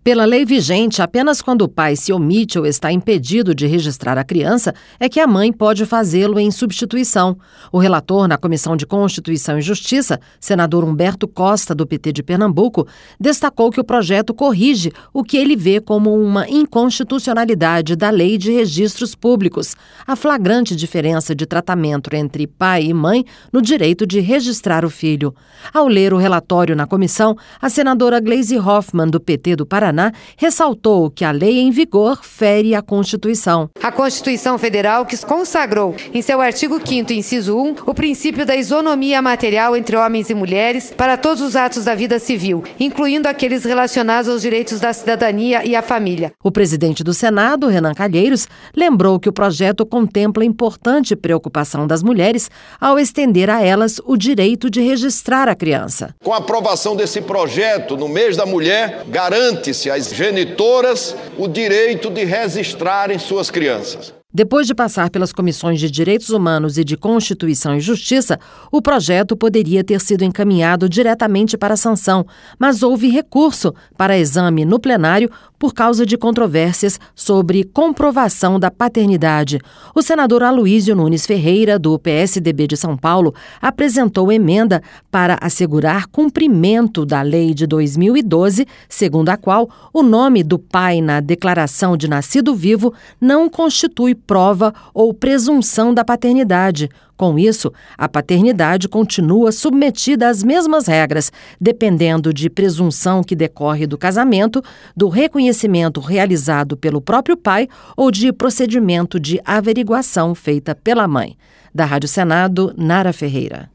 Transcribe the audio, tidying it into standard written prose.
Pela lei vigente, apenas quando o pai se omite ou está impedido de registrar a criança é que a mãe pode fazê-lo em substituição. O relator na Comissão de Constituição e Justiça, senador Humberto Costa, do PT de Pernambuco, destacou que o projeto corrige o que ele vê como uma inconstitucionalidade da Lei de Registros Públicos, a flagrante diferença de tratamento entre pai e mãe no direito de registrar o filho. Ao ler o relatório na comissão, a senadora Gleisi Hoffmann, do PT do Paraná, ressaltou que a lei em vigor fere a Constituição. A Constituição Federal, que consagrou em seu artigo 5º, inciso 1, o princípio da isonomia material entre homens e mulheres para todos os atos da vida civil, incluindo aqueles relacionados aos direitos da cidadania e à família. O presidente do Senado, Renan Calheiros, lembrou que o projeto contempla importante preocupação das mulheres ao estender a elas o direito de registrar a criança. Com a aprovação desse projeto, no mês da mulher, garante-se às genitoras o direito de registrarem suas crianças. Depois de passar pelas comissões de Direitos Humanos e de Constituição e Justiça, o projeto poderia ter sido encaminhado diretamente para a sanção, mas houve recurso para exame no plenário por causa de controvérsias sobre comprovação da paternidade. O senador Aloísio Nunes Ferreira, do PSDB de São Paulo, apresentou emenda para assegurar cumprimento da lei de 2012, segundo a qual o nome do pai na declaração de nascido vivo não constitui prova ou presunção da paternidade. Com isso, a paternidade continua submetida às mesmas regras, dependendo de presunção que decorre do casamento, do reconhecimento realizado pelo próprio pai ou de procedimento de averiguação feita pela mãe. Da Rádio Senado, Nara Ferreira.